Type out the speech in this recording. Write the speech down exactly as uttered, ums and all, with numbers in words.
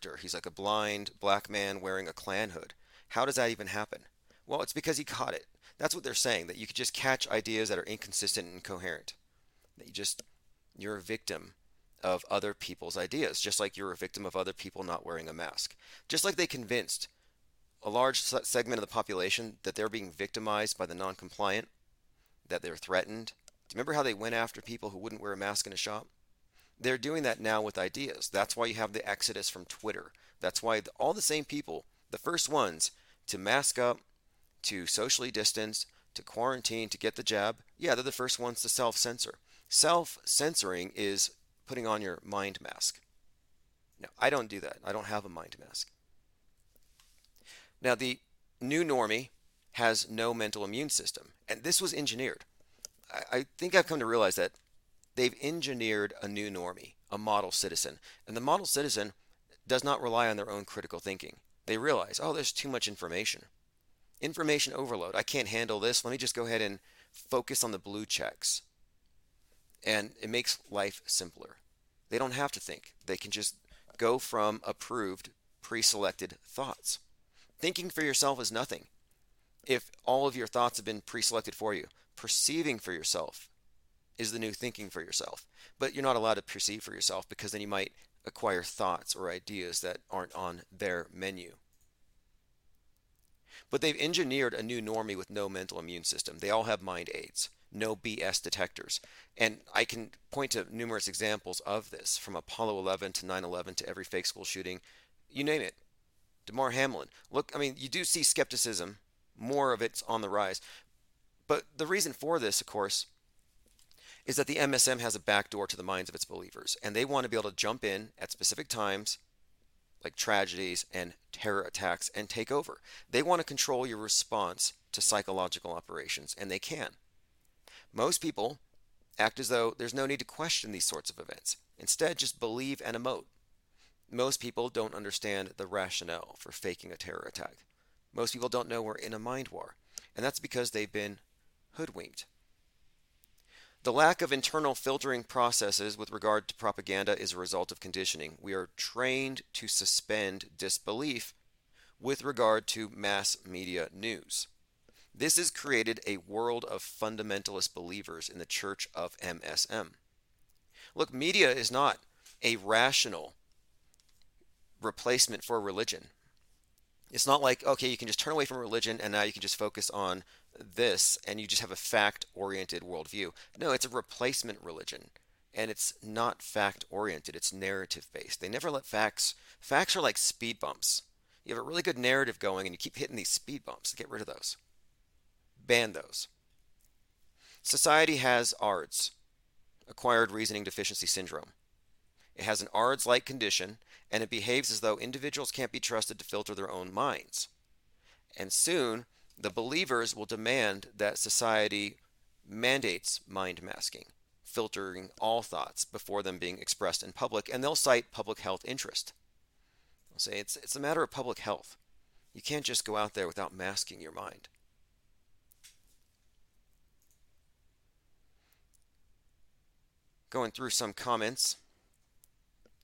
actor. He's like a blind black man wearing a Klan hood. How does that even happen? Well, it's because he caught it. That's what they're saying, that you could just catch ideas that are inconsistent and incoherent. That you just, you're a victim of other people's ideas, just like you're a victim of other people not wearing a mask. Just like they convinced a large segment of the population that they're being victimized by the non-compliant, that they're threatened. Do you remember how they went after people who wouldn't wear a mask in a shop? They're doing that now with ideas. That's why you have the exodus from Twitter. That's why all the same people, the first ones to mask up, to socially distance, to quarantine, to get the jab, yeah, they're the first ones to self-censor. Self-censoring is putting on your mind mask. Now, I don't do that. I don't have a mind mask. Now, the new normie has no mental immune system, and this was engineered. I, I think I've come to realize that they've engineered a new normie, a model citizen, and the model citizen does not rely on their own critical thinking. They realize, oh, there's too much information. Information overload. I can't handle this. Let me just go ahead and focus on the blue checks. And it makes life simpler. They don't have to think. They can just go from approved, pre-selected thoughts. Thinking for yourself is nothing if all of your thoughts have been pre-selected for you. Perceiving for yourself is the new thinking for yourself. But you're not allowed to perceive for yourself, because then you might acquire thoughts or ideas that aren't on their menu. But they've engineered a new normie with no mental immune system. They all have mind aids, no B S detectors. And I can point to numerous examples of this, from Apollo eleven to nine eleven to every fake school shooting. You name it. Damar Hamlin. Look, I mean, you do see skepticism. More of it's on the rise. But the reason for this, of course, is that the M S M has a backdoor to the minds of its believers. And they want to be able to jump in at specific times, like tragedies and terror attacks, and take over. They want to control your response to psychological operations, and they can. Most people act as though there's no need to question these sorts of events. Instead, just believe and emote. Most people don't understand the rationale for faking a terror attack. Most people don't know we're in a mind war, and that's because they've been hoodwinked. The lack of internal filtering processes with regard to propaganda is a result of conditioning. We are trained to suspend disbelief with regard to mass media news. This has created a world of fundamentalist believers in the Church of M S M. Look, media is not a rational replacement for religion. It's not like, okay, you can just turn away from religion and now you can just focus on this and you just have a fact-oriented worldview. No, it's a replacement religion, and it's not fact-oriented. It's narrative-based. They never let facts, facts are like speed bumps. You have a really good narrative going and you keep hitting these speed bumps. Get rid of those. Ban those. Society has A R D S, acquired reasoning deficiency syndrome. It has an A R D S-like condition, and it behaves as though individuals can't be trusted to filter their own minds. And soon, the believers will demand that society mandates mind masking, filtering all thoughts before them being expressed in public, and they'll cite public health interest. They'll say it's, it's a matter of public health. You can't just go out there without masking your mind. Going through some comments.